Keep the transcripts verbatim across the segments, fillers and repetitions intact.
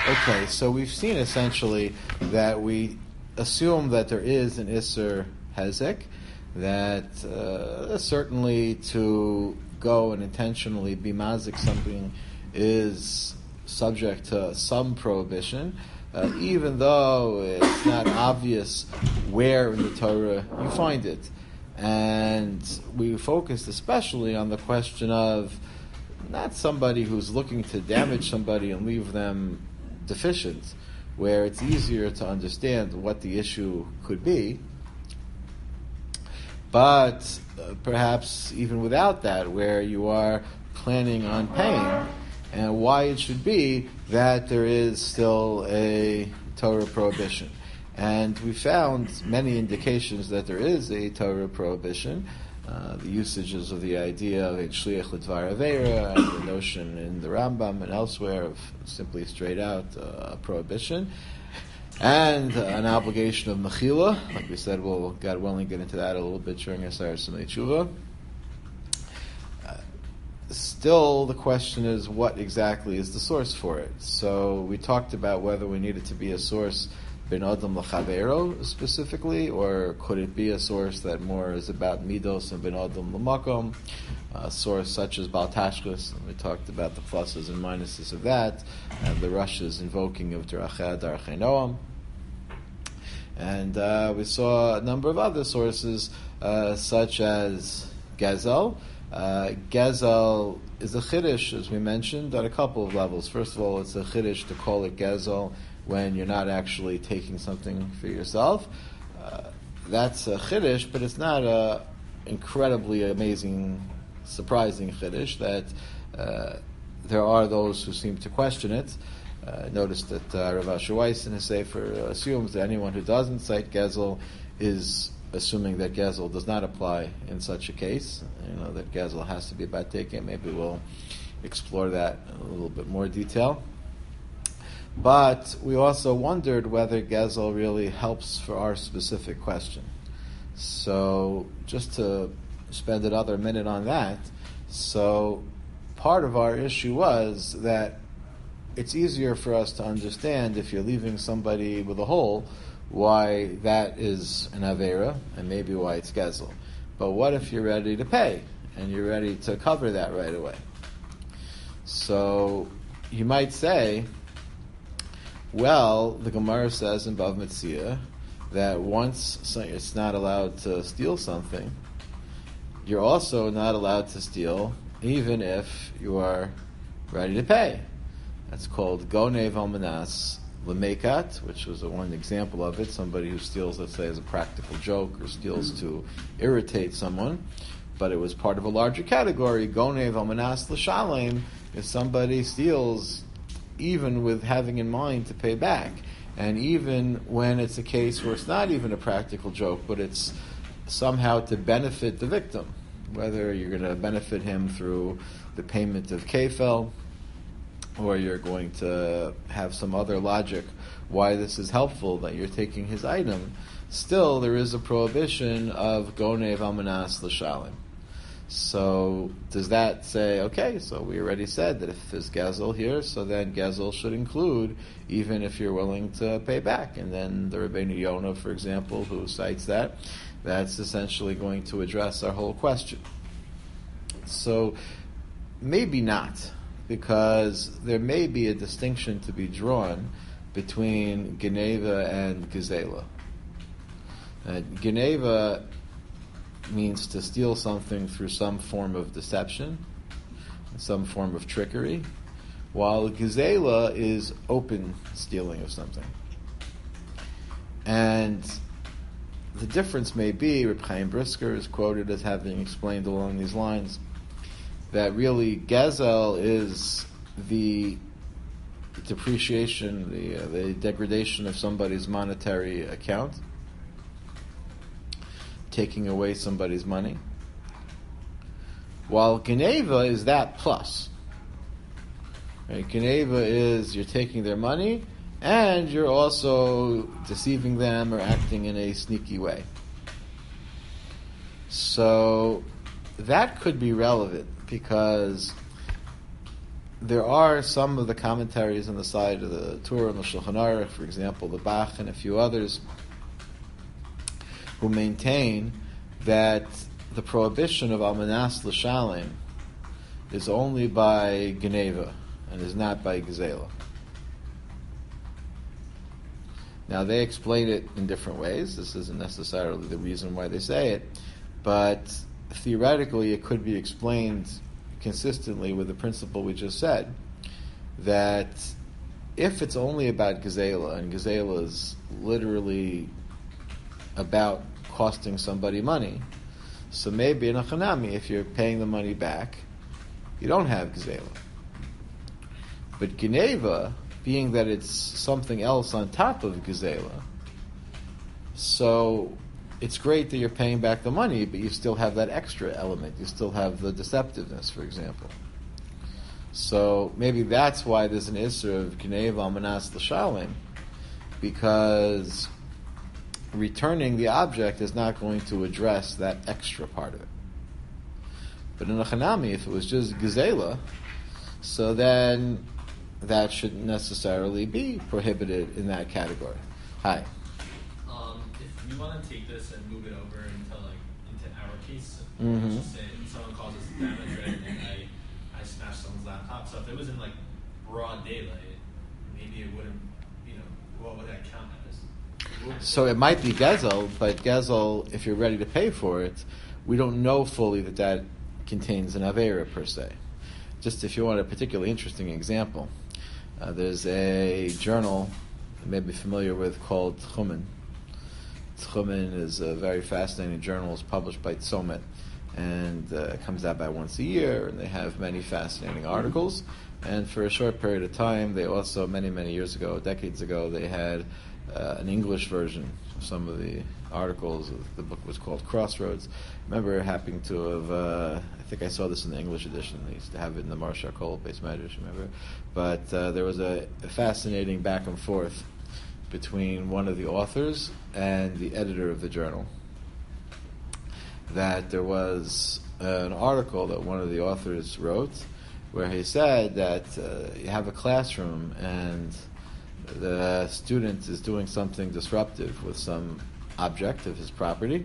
Okay, so we've seen essentially that we assume that there is an Isser Hezek, that uh, certainly to go and intentionally be mazik something is subject to some prohibition, uh, even though it's not obvious where in the Torah you find it. And we focused especially on the question of not somebody who's looking to damage somebody and leave them deficient, where it's easier to understand what the issue could be, but uh, perhaps even without that, where you are planning on paying, and why it should be that there is still a Torah prohibition. And we found many indications that there is a Torah prohibition. Uh, the usages of the idea of a shliach l'dvar aveira, and the notion in the Rambam and elsewhere of simply straight out uh, prohibition, and uh, an obligation of mechila. Like we said, we'll, God willing, get into that a little bit during Asar Simei Tshuva. Uh, still, the question is, what exactly is the source for it? So we talked about whether we need it to be a source ben adam l'chavero specifically, or could it be a source that more is about midos and ben adam l'makom, a source such as Baal Tashchis, and we talked about the pluses and minuses of that, and the Russia's invoking of Derachei Darchei Noam. And uh, we saw a number of other sources, uh, such as Gezel. Uh, Gezel is a chiddush, as we mentioned, at a couple of levels. First of all, it's a chiddush to call it Gezel when you're not actually taking something for yourself. Uh, that's a chiddush, but it's not a incredibly amazing, surprising chiddush that uh, there are those who seem to question it. Uh, notice that uh, Rav Asher Weiss in his Sefer assumes that anyone who doesn't cite Gezel is assuming that Gezel does not apply in such a case. You know, that Gezel has to be about taking. Maybe we'll explore that in a little bit more detail. But we also wondered whether Gezel really helps for our specific question. So just to spend another minute on that, so part of our issue was that it's easier for us to understand if you're leaving somebody with a hole, why that is an Avera, and maybe why it's Gezel. But what if you're ready to pay, and you're ready to cover that right away? So you might say, well, the Gemara says in Bav Metzia that once it's not allowed to steal something, you're also not allowed to steal even if you are ready to pay. That's called Gonev Almanas Lemekat, which was a one example of it. Somebody who steals, let's say, as a practical joke, or steals to irritate someone. But it was part of a larger category. Gonev Almanas L'Shalem, if somebody steals even with having in mind to pay back. And even when it's a case where it's not even a practical joke, but it's somehow to benefit the victim, whether you're going to benefit him through the payment of kefel, or you're going to have some other logic why this is helpful, that you're taking his item, still there is a prohibition of Gonev Almanas L'Shalem. So does that say, okay, so we already said that if there's Gezel here, so then Gezel should include even if you're willing to pay back. And then the Rabbeinu Yonah, for example, who cites that, that's essentially going to address our whole question. So maybe not, because there may be a distinction to be drawn between Geneva and Gezela. Uh, Geneva means to steal something through some form of deception, some form of trickery, while Gezela is open stealing of something. And the difference may be, Reb Chaim Brisker is quoted as having explained along these lines, that really Gezel is the depreciation, the, uh, the degradation of somebody's monetary account, taking away somebody's money, while Geneva is that plus. Right? Geneva is you're taking their money and you're also deceiving them or acting in a sneaky way. So that could be relevant, because there are some of the commentaries on the side of the Torah and the Shulchan Aruch, for example, the Bach and a few others, who maintain that the prohibition of Almanas L'Shalim is only by Geneva and is not by Gezela. Now, they explain it in different ways. This isn't necessarily the reason why they say it, but theoretically it could be explained consistently with the principle we just said, that if it's only about Gezela, and Gezela is literally about costing somebody money, so maybe in a Chanami, if you're paying the money back, you don't have Gezela. But Geneva, being that it's something else on top of Gezela, so it's great that you're paying back the money, but you still have that extra element. You still have the deceptiveness, for example. So maybe that's why there's an Isser of Geneva Almanas L'Shalim, because returning the object is not going to address that extra part of it. But in a Chanami, if it was just Gezela, so then that shouldn't necessarily be prohibited in that category. Hi. Um, if you want to take this and move it over into like into our case, Mm-hmm. let's just say someone causes damage, right, and I I smash someone's laptop. So if it was in like broad daylight, maybe it wouldn't. You know, what would that count as? So it might be Gezel, but Gezel, if you're ready to pay for it, we don't know fully that that contains an Avera per se. Just if you want a particularly interesting example, uh, there's a journal you may be familiar with called Tchumen. Tchumen is a very fascinating journal. It's published by Tzomet, and uh, it comes out about once a year, and they have many fascinating articles. And for a short period of time, they also, many, many years ago, decades ago, they had uh, an English version of some of the articles. The book was called Crossroads. I remember happening to have, uh, I think I saw this in the English edition. They used to have it in the Marsha Kol Beis Medrash, remember? But uh, there was a, a fascinating back and forth between one of the authors and the editor of the journal. That there was an article that one of the authors wrote where he said that uh, you have a classroom and the student is doing something disruptive with some object of his property,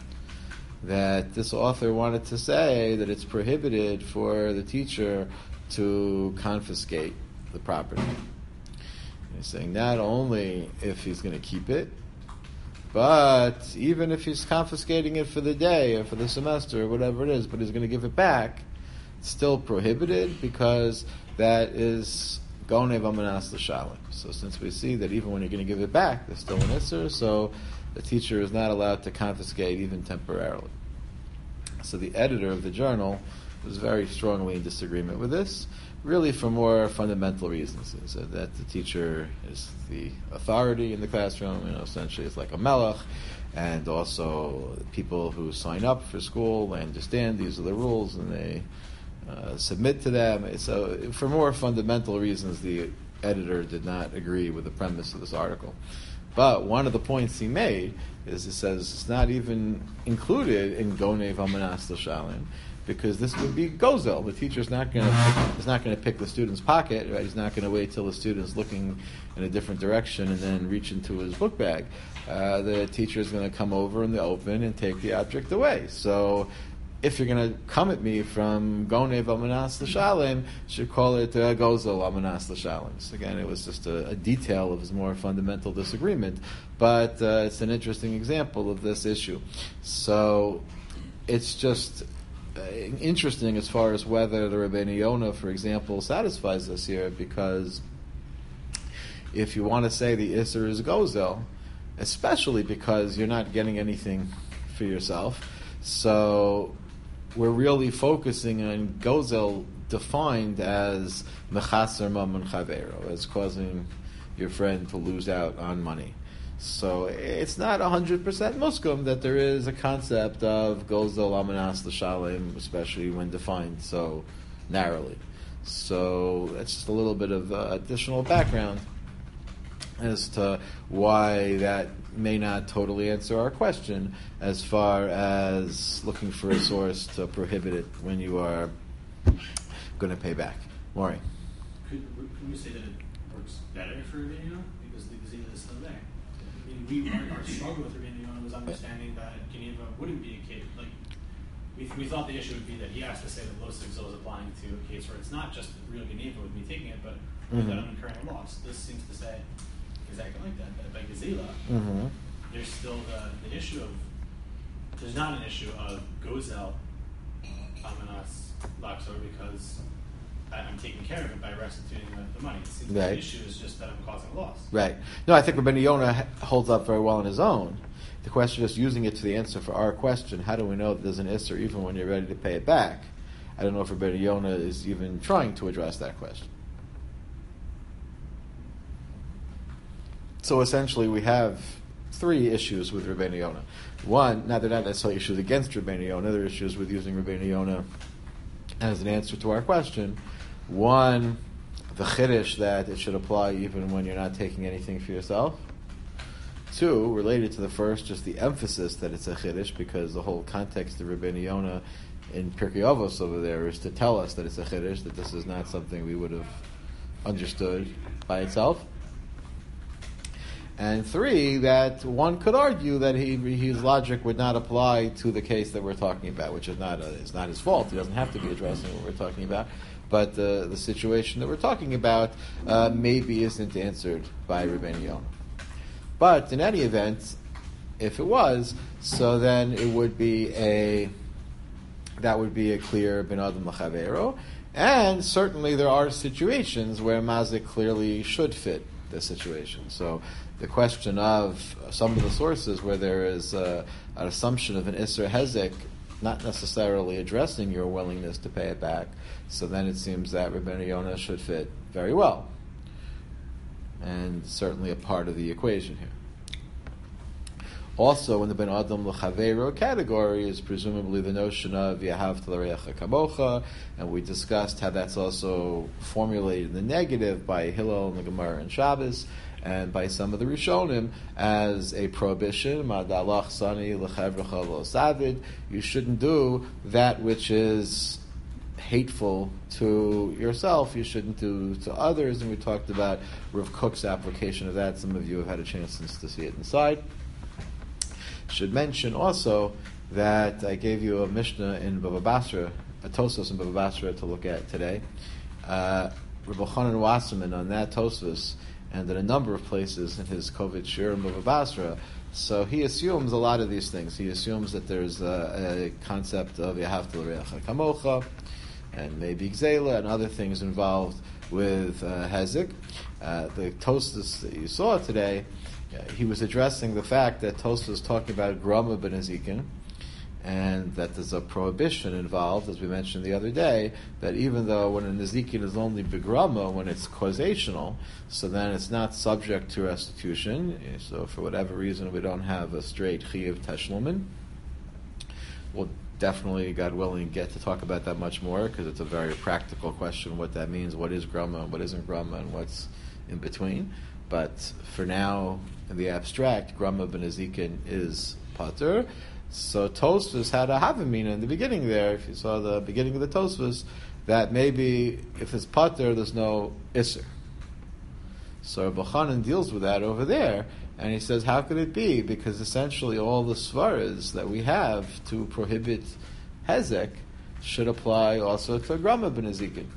that this author wanted to say that it's prohibited for the teacher to confiscate the property. And he's saying not only if he's going to keep it, but even if he's confiscating it for the day or for the semester or whatever it is, but he's going to give it back, it's still prohibited because that is Gonev Amanas L'Shalim. So since we see that even when you're going to give it back, there's still an Isser, so the teacher is not allowed to confiscate even temporarily. So the editor of the journal was very strongly in disagreement with this, really for more fundamental reasons. Is that the teacher is the authority in the classroom, you know, essentially it's like a melech, and also people who sign up for school, they understand these are the rules and they uh, submit to them. So for more fundamental reasons, the editor did not agree with the premise of this article. But one of the points he made is it says it's not even included in Gonev Amanas L'Shalim, because this would be gozel. The teacher's not going to is not going to pick the student's pocket. Right? He's not going to wait till the student's looking in a different direction and then reach into his book bag. Uh, the teacher is going to come over in the open and take the object away. So, if you're going to come at me from Gonev Amanas L'Shalim, you should call it uh, gozel Amanas L'Shalim. So again, it was just a, a detail of his more fundamental disagreement, but uh, it's an interesting example of this issue. So, it's just Uh, interesting as far as whether the Rabbeinu Yonah, for example, satisfies us here, because if you want to say the Isser is Gozel, especially because you're not getting anything for yourself, so we're really focusing on Gozel defined as Mechaser Mamun Chavero, as causing your friend to lose out on money. So it's not one hundred percent muskum that there is a concept of Gozel Amanas L'Shalim, especially when defined so narrowly. So that's just a little bit of uh, additional background as to why that may not totally answer our question as far as looking for a source to prohibit it when you are going to pay back. Maury. could, could we say that it works better for Rabbeinu Yonah because the Gezila is still there? I mean, we our, our struggle with Rabbeinu Yonah was understanding that Geneva wouldn't be a case like we, we thought the issue would be that he has to say that Los Exil is applying to a case where it's not just real Geneva with me taking it, but mm-hmm. that I'm incurring a loss. This seems to say exactly like that. That by Gezila, mm-hmm. there's still the, the issue of there's not an issue of Gozel Amanas Laxor because I'm taking care of it by restituting the, the money. It seems right. The issue is just that I'm causing a loss. Right. No, I think Rabbeinu Yonah holds up very well on his own. The question is using it to the answer for our question. How do we know that there's an Isser even when you're ready to pay it back? I don't know if Rabbeinu Yonah is even trying to address that question. So essentially we have three issues with Rabbeinu Yonah. One, now they're not necessarily issues against Rabbeinu Yonah, they're issues with using Rabbeinu Yonah as an answer to our question. One, the chiddush that it should apply even when you're not taking anything for yourself. Two, related to the first, just the emphasis that it's a chiddush, because the whole context of Rabbeinu Yonah in Pirkei Avos over there is to tell us that it's a chiddush, that this is not something we would have understood by itself. And three, that one could argue that he, his logic would not apply to the case that we're talking about, which is not a, it's not his fault. He doesn't have to be addressing what we're talking about. But uh, the situation that we're talking about uh, maybe isn't answered by Rabbeinu Yonah. But in any event, if it was, so then it would be a that would be a clear ben adam l'chavero, and certainly there are situations where mazik clearly should fit the situation. So the question of some of the sources where there is uh, an assumption of an Isser Hezek not necessarily addressing your willingness to pay it back, so then it seems that Rabbeinu Yonah should fit very well. And certainly a part of the equation here. Also, in the Ben Adam L'Chaveiro category is presumably the notion of Yahavta L'Reacha Kamocha, and we discussed how that's also formulated in the negative by Hillel and the Gemara and Shabbos, and by some of the Rishonim as a prohibition. Ma'adalach Sani L'Chavrecha Lo Savid. You shouldn't do that which is hateful to yourself. You shouldn't do to others. And we talked about Rav Kook's application of that. Some of you have had a chance since to see it inside. Should mention also that I gave you a Mishnah in Bava Basra, a Tosfos in Bava Basra to look at today. Uh, Rabbi Chanan Wasserman on that Tosfos and in a number of places in his Kovet Shir in Bava Basra. So he assumes a lot of these things. He assumes that there's a, a concept of Yahavta L'Reacha Kamocha, and maybe Gzela and other things involved with uh, Hezek. Uh, the Tosfos that you saw today, uh, he was addressing the fact that Tosfos was talking about Grama ben Ezikin, and that there's a prohibition involved, as we mentioned the other day, that even though when a Nezikin is only Begrama, when it's causational, so then it's not subject to restitution. So for whatever reason we don't have a straight Chiyuv Teshlumin. We'll definitely, God willing, get to talk about that much more, because it's a very practical question, what that means, what is Grama and what isn't Grama, and what's in between. But for now, in the abstract, Grama ben Ezikin is Pater. So Tosfos had a Havamina in the beginning there, if you saw the beginning of the Tosfos, that maybe if it's Pater, there's no Isser. So Rabbi Chanan deals with that over there, and he says, how could it be? Because essentially all the svaras that we have to prohibit Hezek should apply also to Grama ben Ezikin.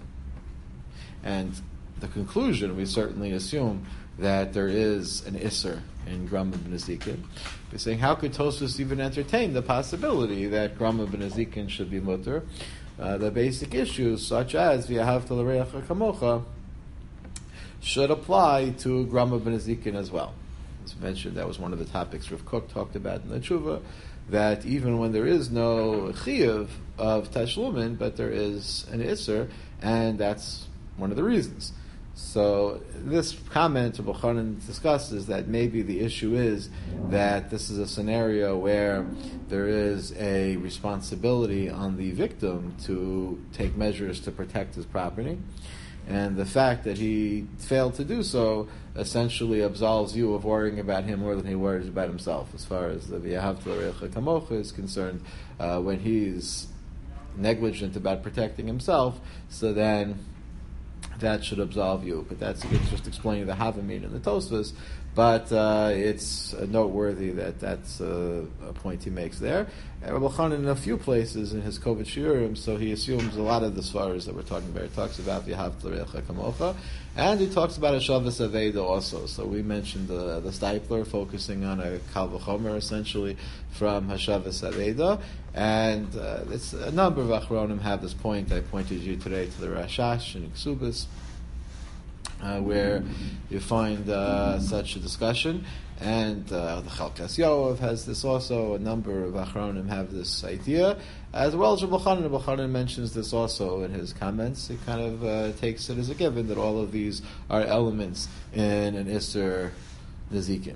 And the conclusion, we certainly assume that there is an Isser in Grama ben Ezikin. We're saying, how could Tosfos even entertain the possibility that Grama ben Ezikin should be mutter? Uh, the basic issues, such as V'yahavta L'Reacha Kamocha, should apply to Grama ben Ezikin as well. As mentioned, that was one of the topics Rav Kook talked about in the Tshuva, that even when there is no chiyuv of tashlumin, but there is an isser, and that's one of the reasons. So this comment Rabbi Chanan discusses that maybe the issue is that this is a scenario where there is a responsibility on the victim to take measures to protect his property, and the fact that he failed to do so essentially absolves you of worrying about him more than he worries about himself, as far as the V'yahavta L'Reacha Kamocha is concerned. Uh, when he's negligent about protecting himself, so then that should absolve you. But that's it's just explaining the Havamid and the Tosfos. But uh, it's uh, noteworthy that that's uh, a point he makes there. And Rabbi Chanan in a few places in his Kovet Shiurim, so he assumes a lot of the svaras that we're talking about. He talks about V'yahavta l'recha kamocha, and he talks about a Shavas Aveda also. So we mentioned the, the Stipler focusing on a Kal V'chomer essentially from Hashavas Aveda, and uh, it's, a number of Achronim have this point. I pointed you today to the Rashash and Ksubis, Uh, where you find uh, such a discussion, and uh, the Chalkas Yoav has this also. A number of Achronim have this idea, as well as Rabbi Chanan. Rabbi Chanan mentions this also in his comments. He kind of uh, takes it as a given that all of these are elements in an Isser Nezikin.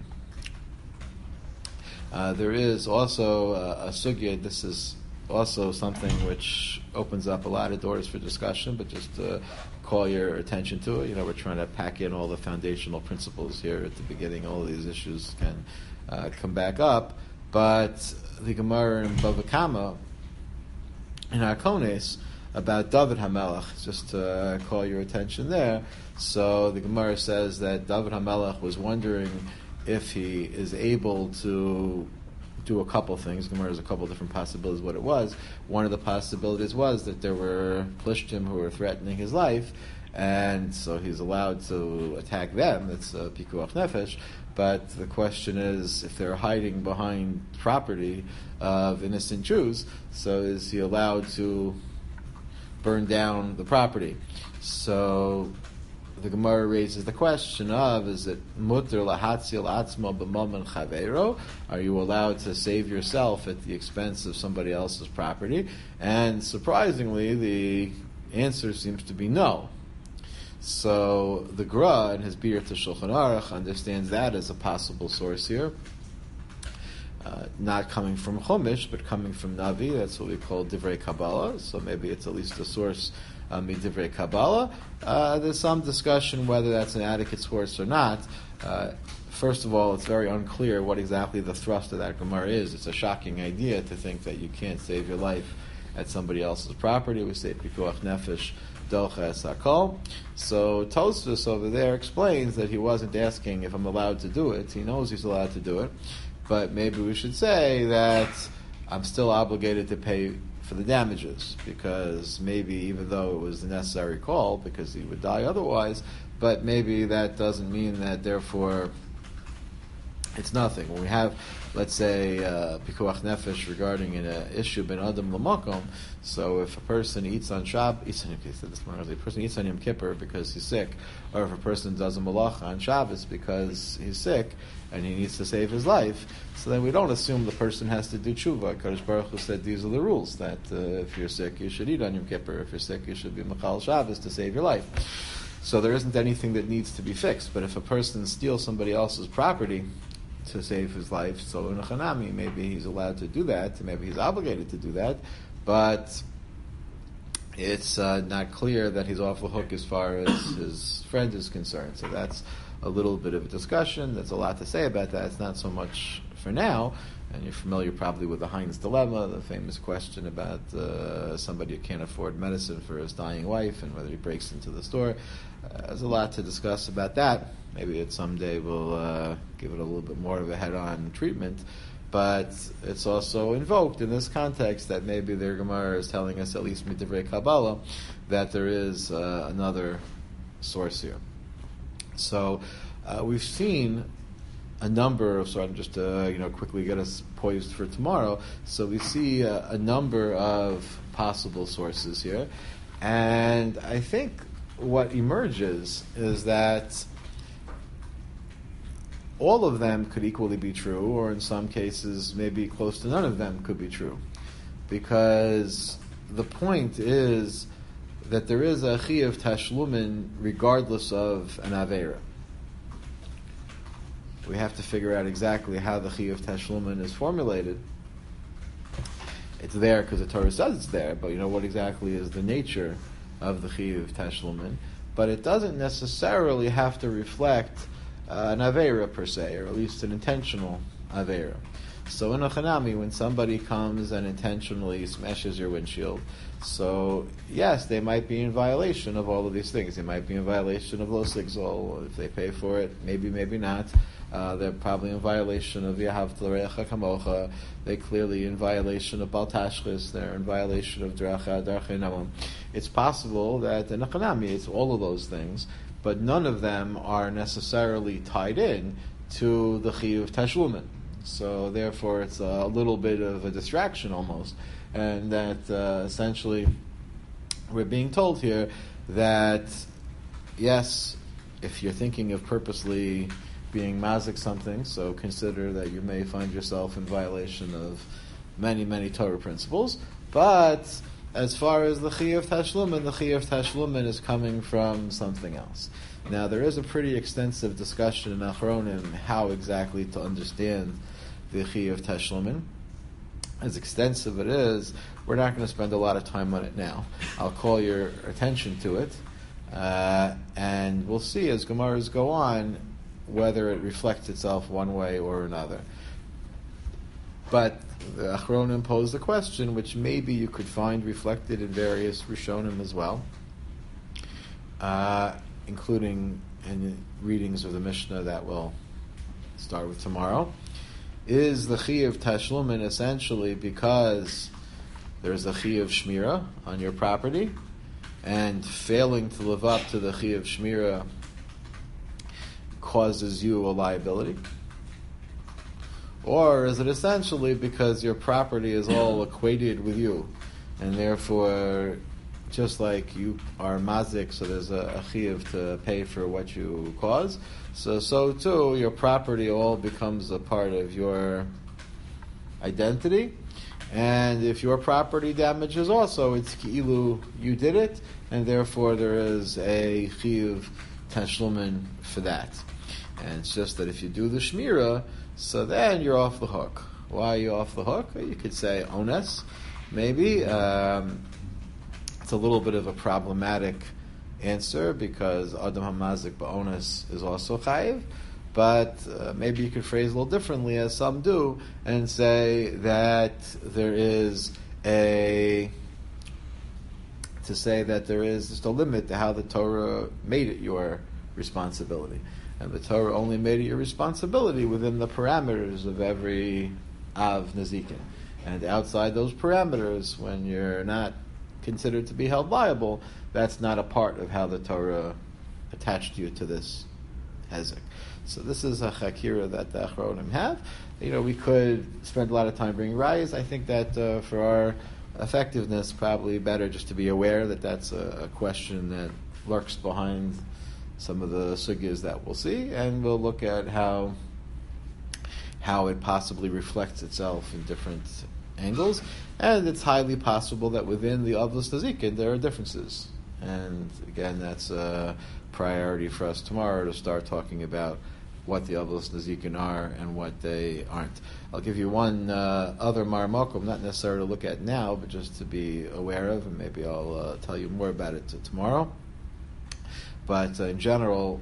Uh, there is also uh, a sugya. This is also something which opens up a lot of doors for discussion, but just uh, call your attention to it. You know, we're trying to pack in all the foundational principles here at the beginning. All of these issues can uh, come back up. But the Gemara in Bava Kama, in Arkones, about David HaMelech, just to uh, call your attention there. So the Gemara says that David HaMelech was wondering if he is able to do a couple things. Gemara has a couple different possibilities what it was. One of the possibilities was that there were Plishtim who were threatening his life, and so he's allowed to attack them. It's a Pikuach Nefesh. But the question is, if they're hiding behind property of innocent Jews, so is he allowed to burn down the property? So the Gemara raises the question of, is it mutter lahatzil atzmo b'maman chaveiro? Are you allowed to save yourself at the expense of somebody else's property? And surprisingly, the answer seems to be no. So the Gra in his Bir to Shulchan Aruch understands that as a possible source here. Uh, not coming from Chumash, but coming from Navi. That's what we call Divrei Kabbalah. So maybe it's at least a source Um, Divrei Kabbalah. Uh, there's some discussion whether that's an adequate source or not. Uh, first of all, it's very unclear what exactly the thrust of that Gemara is. It's a shocking idea to think that you can't save your life at somebody else's property. We say Pikuach Nefesh Docha Es Hakol. So Tosfos over there explains that he wasn't asking if I'm allowed to do it. He knows he's allowed to do it. But maybe we should say that I'm still obligated to pay for the damages, because maybe even though it was the necessary call, because he would die otherwise, but maybe that doesn't mean that therefore it's nothing. When we have, let's say, uh, Pikuach Nefesh regarding an uh, issue ben Adam Lamakom, so if a person eats on Shabbos, eats on, okay, this morning, a person eats on Yom Kippur because he's sick, or if a person does a malacha on Shabbos because he's sick and he needs to save his life, so then we don't assume the person has to do tshuva. Kadosh Baruch Hu said these are the rules, that uh, if you're sick, you should eat on Yom Kippur. If you're sick, you should be Machal Shabbos to save your life. So there isn't anything that needs to be fixed. But if a person steals somebody else's property to save his life, so in a Chanami, maybe he's allowed to do that, maybe he's obligated to do that, but it's uh, not clear that he's off the hook as far as his friend is concerned. So that's a little bit of a discussion. There's a lot to say about that. It's not so much for now, and you're familiar probably with the Heinz dilemma, the famous question about uh, somebody who can't afford medicine for his dying wife and whether he breaks into the store. Uh, there's a lot to discuss about that. Maybe at someday we'll uh, give it a little bit more of a head-on treatment. But it's also invoked in this context that maybe the Gemara is telling us, at least Midivrei Kabbalah, that there is uh, another source here. So uh, we've seen a number of, so I'm just uh, you know quickly get us poised for tomorrow. So we see uh, a number of possible sources here, and I think what emerges is that all of them could equally be true, or in some cases maybe close to none of them could be true, because the point is that there is a chiyuv tashlumin regardless of an aveira. We have to figure out exactly how the chiyuv tashlumin is formulated. It's there because the Torah says it's there, but you know what exactly is the nature of the chiyuv tashlumin? But it doesn't necessarily have to reflect uh, an aveira per se, or at least an intentional aveira. So in a chanami, when somebody comes and intentionally smashes your windshield, so yes, they might be in violation of all of these things. They might be in violation of lo sigzol. If they pay for it, maybe, maybe not. Uh, they're probably in violation of Yahavta L'Recha Kamocha. They're clearly in violation of Bal Tashchis. They're in violation of Dracha Darchei Namam. It's possible that in a chanami, it's all of those things, but none of them are necessarily tied in to the Chiyuv Tashlumin. So therefore, it's a little bit of a distraction almost, and that uh, essentially we're being told here that yes, if you're thinking of purposely being mazik something, so consider that you may find yourself in violation of many, many Torah principles. But as far as the Chiyuv Tashlumin, the Chiyuv Tashlumin is coming from something else. Now, there is a pretty extensive discussion in Achronim how exactly to understand the Chiyuv Tashlumin. As extensive it is, we're not going to spend a lot of time on it now. I'll call your attention to it, uh, and we'll see as Gemaras go on whether it reflects itself one way or another. But the Achronim pose the question, which maybe you could find reflected in various Rishonim as well, uh, including in readings of the Mishnah that we'll start with tomorrow. Is the Chiyuv Tashlumin essentially because there's a Chiyuv Shmira on your property, and failing to live up to the Chiyuv Shmira causes you a liability? Or is it essentially because your property is all equated with you, and therefore, just like you are mazik, so there's a, a chiyuv to pay for what you cause, so so too your property all becomes a part of your identity, and if your property damages also, it's ki'ilu you did it, and therefore there is a chiyuv tashlumin for that. And it's just that if you do the shmira, so then you're off the hook. Why are you off the hook? You could say ones, maybe. Um, it's a little bit of a problematic answer because Adam HaMazik ba'ones is also chayiv, but uh, maybe you could phrase it a little differently, as some do, and say that there is a to say that there is just a limit to how the Torah made it your responsibility. And the Torah only made it your responsibility within the parameters of every Av Nezikin. And outside those parameters, when you're not considered to be held liable, that's not a part of how the Torah attached you to this hezek. So this is a chakira that the Achronim have. You know, we could spend a lot of time bringing rayas. I think that uh, for our effectiveness, probably better just to be aware that that's a, a question that lurks behind some of the sugyas that we'll see, and we'll look at how how it possibly reflects itself in different angles. And it's highly possible that within the Avos Nezikin there are differences. And again, that's a priority for us tomorrow to start talking about what the Avos Nezikin are and what they aren't. I'll give you one uh, other Maramakom, not necessarily to look at now, but just to be aware of, and maybe I'll uh, tell you more about it t- tomorrow. But uh, in general,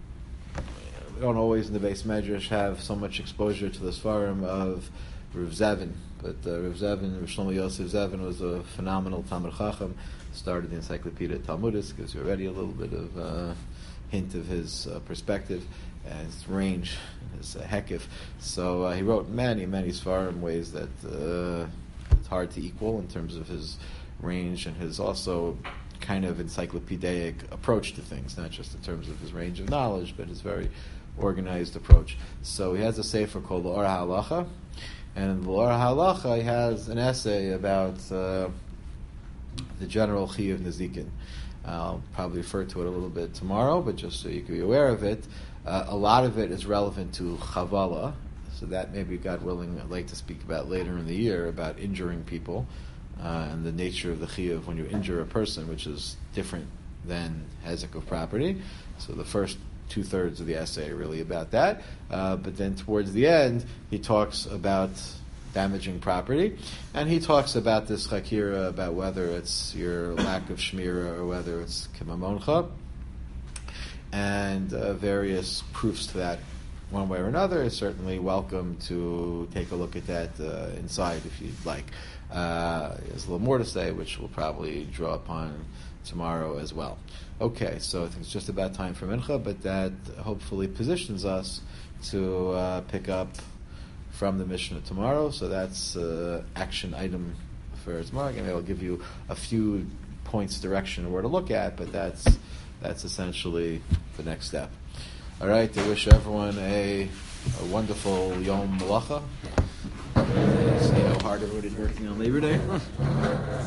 we don't always in the base medrash have so much exposure to the Sfarim of Rav Zevin. But uh, Rav Zevin, Rav Shlomo Yosef Zevin, was a phenomenal Talmud Chacham. Started the Encyclopedia Talmudis, gives you already a little bit of uh, hint of his uh, perspective and his range, his uh, hekif. So uh, he wrote many, many Sfarim ways that uh, it's hard to equal in terms of his range and his also kind of encyclopedic approach to things, not just in terms of his range of knowledge, but his very organized approach. So he has a sefer called L'Or HaHalacha, and in L'Or HaHalacha he has an essay about uh, the general Chiyuv Nezikin. I'll probably refer to it a little bit tomorrow, but just so you can be aware of it, uh, a lot of it is relevant to Chavala, so that maybe, God willing, I'd like to speak about later in the year, about injuring people. Uh, and the nature of the chiyuv when you injure a person, which is different than hezek of property. So the first two-thirds of the essay are really about that. Uh, but then towards the end, he talks about damaging property. And he talks about this chakira, about whether it's your lack of shmira or whether it's kimamoncha, and uh, various proofs to that one way or another, is certainly welcome to take a look at that uh, inside if you'd like. Uh, there's a little more to say, which we'll probably draw upon tomorrow as well. Okay, so I think it's just about time for Mincha, but that hopefully positions us to uh, pick up from the Mishnah tomorrow. So that's uh, action item for tomorrow. Again, I'll give you a few points direction of where to look at, but that's that's essentially the next step. All right, I wish everyone a, a wonderful Yom Malacha. See how hard everybody's working on Labor Day.